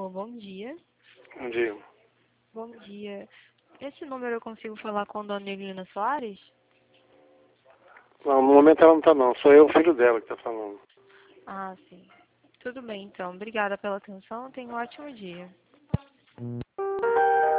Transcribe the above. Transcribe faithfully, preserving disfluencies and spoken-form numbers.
Alô, bom dia. Bom dia. Bom dia. Esse número eu consigo falar com a dona Helena Soares? Não, no momento ela não tá não, sou eu, o filho dela, que tá falando. Ah, sim. Tudo bem, então. Obrigada pela atenção. Tenha um ótimo dia.